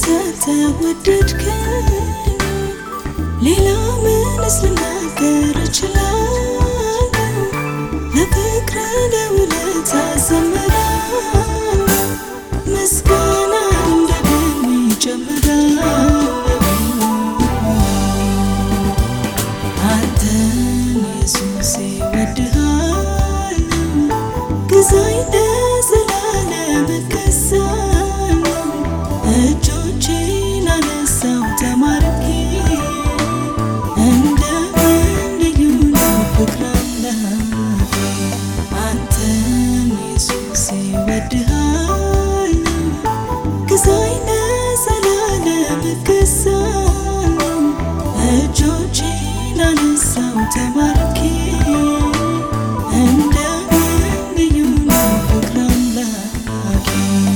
ተወደድከኝ ሌላ ምንስ ልናገር እችላለሁ? ለፍቅር ለውለታ ዘምራለሁ ምስጋና እንደገና ይጨምራለሁ። አንተን ኢየሱስ እወድሃለሁ ግዛኝ ለዘላለም እገዛለሁ። እጆቼን አነሳሁ ተማርኬ እንደምን ልዩ ነው ፍቅር አምላኬ። አንተን ኢየሱስ እወድሃለሁ ግዛኝ ለዘላለም እገዛለሁ። እጆቼን አነሳሁ ተማርኬ እንደምን ልዩ ነው ፍቅር አምላኬ።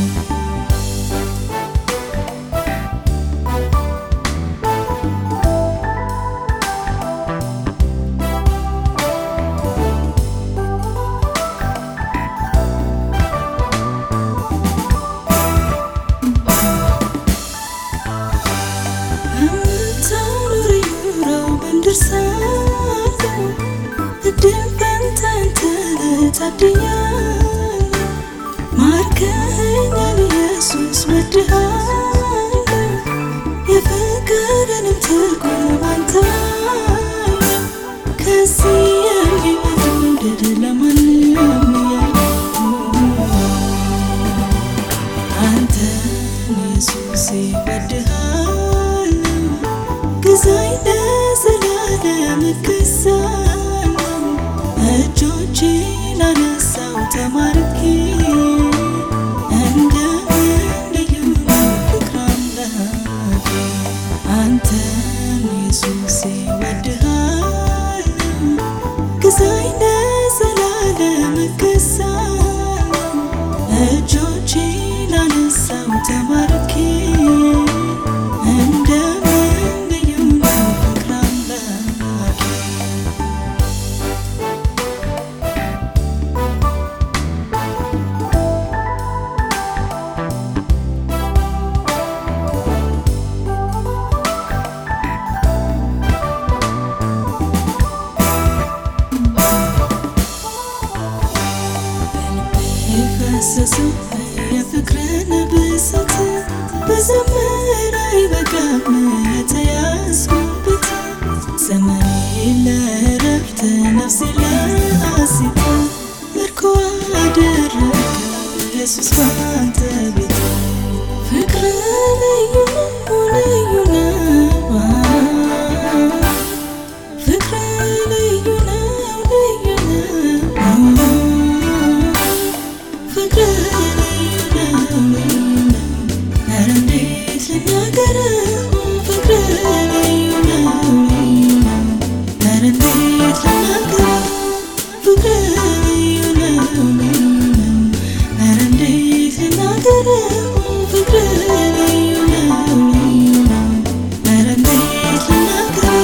ደርሳለሁ እድል ፈንታን ታድያለሁ። ማርከኸኛል ኢየሱስ ወድሃለሁ የፍቅርንም ትርጉም አንተ ከዚህ የሚበልጥ መውደድ ለማንም አንተን ኢየሱስ እወድሃለሁ ግዛኝ ለዘላለም እገዛለሁ። እጆቼን አነሳሁ ተማርኬ እንደምን ልዩ ነው ፍቅር አምላኬ። አንተን ኢየሱስ እወድሃለሁ ግዛኝ ለዘላለም እገዛለሁ። እጆቼን አነሳሁ ተማርኬ እንደምን ልዩ ነው ፍቅር አምላኬ። የፈሰሰው የፍቅርን ብዛት በዘመን አይበቃም የተያዝኩበት። ዘመኔን ለዕረፍት ነፍሴን ለሐሴት ምርኮ አደረግከው ኢየሱስ ባንተ ቤት። ፍቅር ልዩ ነው ልዩ ነው ፍቅር ልዩ ነው ልዩ ነው ፍቅር ልዩ ነው ልዩ ነው ኧረ እንዴት ልናገረው ፍቅር ልዩ ነው ልዩ ነው ኧረ እንዴት ልናገረው ፍቅር ልዩ ነው ልዩ ነው ኧረ እንዴት ልናገረው ፍቅር ልዩ ነው ልዩ ነው ኧረ እንዴት ልናገረው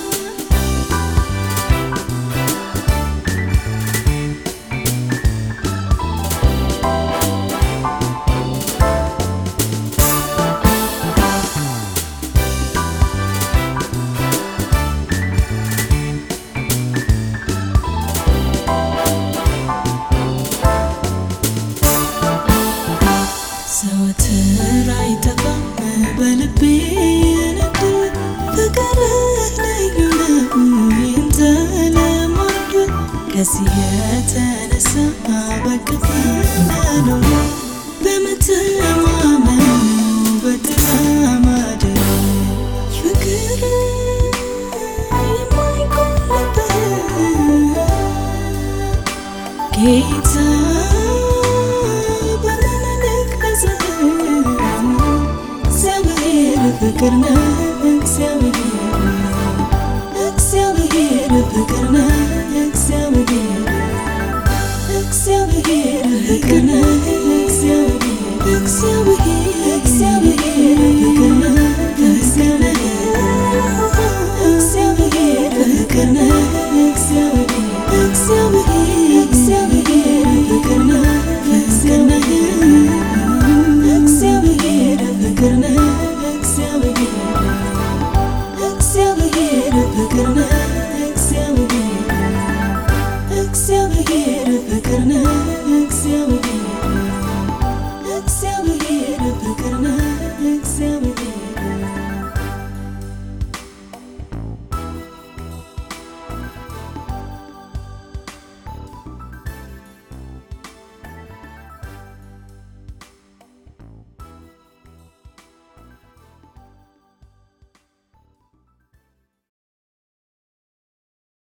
ዘወትር አይጠፋም በልቤ የነደደ ፍቅርህ ልዩ ነው ይህን ተለማምዷል። ከዚህ የተነሳ በቅፍ መኖር በመተማመን በጥላ ማደር ፍቅር የማይጎልበት ጌታ ፍቅር ነው እግዚአብሔር ፍቅር ነው እግዚአብሔር ፍቅር ነው እግዚአብሔር ፍቅር ነው እግዚአብሔር ፍቅር ነው እግዚአብሔር ፍቅር ነው እግዚአብሔር ፍቅር ነው ፍቅር ነው እግዚአብሔር እግዚአብሔር ፍቅር ነው እግዚአብሔር